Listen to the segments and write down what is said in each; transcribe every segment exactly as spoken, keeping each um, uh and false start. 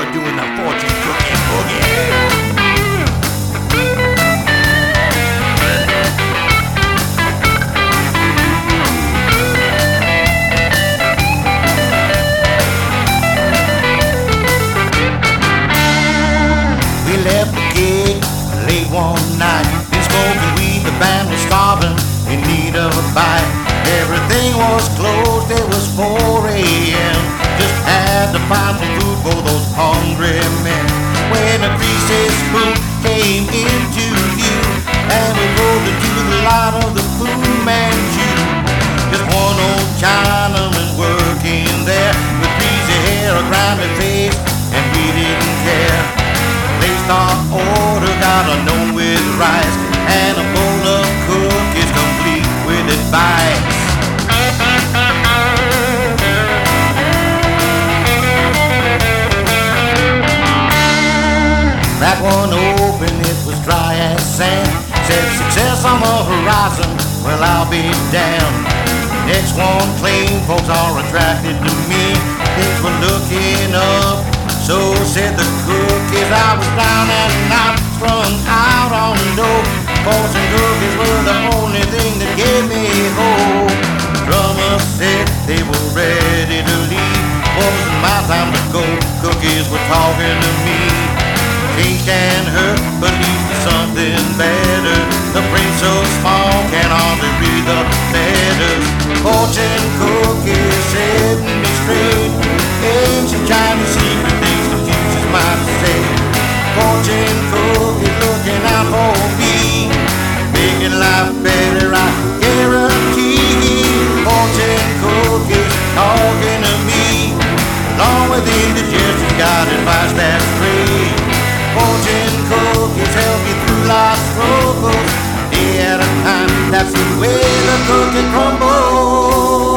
We're doing the fortune cookie boogie. We left the gig late one night, been smoking weed, the band was starving, in need of a bite. Everything was closed, it was four a.m. Just had to find some food for those hungry men. When a greasy spoon came into view, and we rolled into the light of the Fu Manchu. Just one old Chinaman working there, with greasy hair, a grimy face, and we didn't care. Placed our order, got a gnome with rice, and a bowl of cookies complete with advice. That one open, it was dry as sand. Said success on the horizon, well I'll be damned. Next one claimed folks are attracted to me. Things were looking up, so said the cookies. I was down and out, strung out on the dough. Fortune cookies were the only thing that gave me hope. Drummer said they were ready to leave. Wasn't my time to go, cookies were talking to me. Think and hurt, but leads to something better. The brain so small, can hardly read the letters. Fortune cookies setting me straight. Ancient Chinese secret things confuses my mistake. Fortune cookies looking out for me, making life better, I guarantee. Fortune cookies talking to me, along with indigestion, got advice that's free. Fortune cookies help you through life's struggles, day at a time, that's the way the cookie crumbles.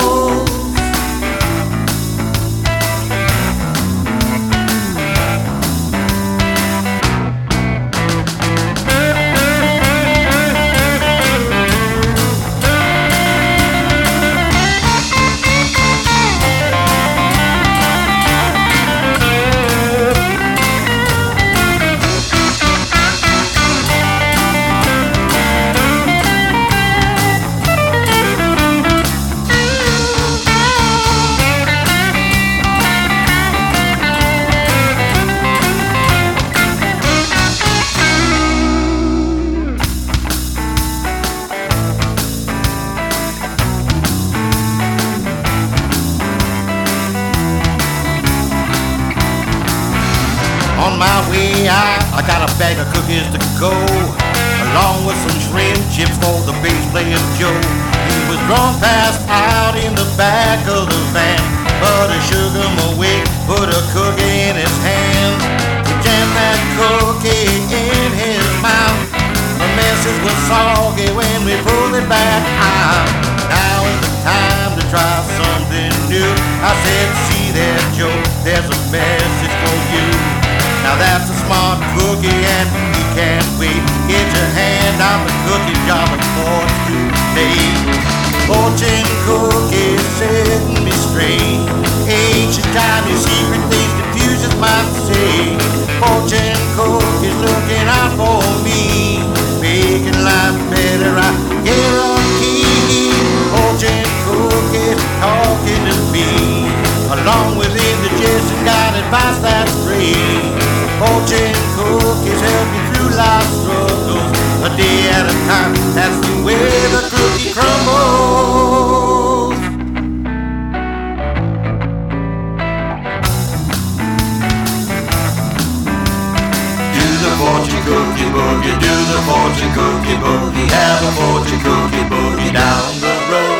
On my way out, I got a bag of cookies to go, along with some shrimp chips for the bass player Joe. He was drunk, passed out in the back of the van, but I shook him away, put a cookie in his hand. He jammed that cookie in his mouth. The message was soggy when we pulled it back out. Now is the time to try something new. I said, see there, Joe, there's a message for you. Now that's a smart cookie and he can't wait. Get your hand on the cookie jar before it's too late. Fortune cookies setting me straight. Ancient Chinese secret things confuses my say. Fortune cookies looking out for me, making life better, I guarantee. Fortune cookies talking to me, along with indigestion, got advice that's free. Fortune cookies help you through life's struggles, a day at a time, that's the way the cookie crumbles. Do the fortune cookie boogie, do the fortune cookie boogie, have a fortune cookie boogie down the road.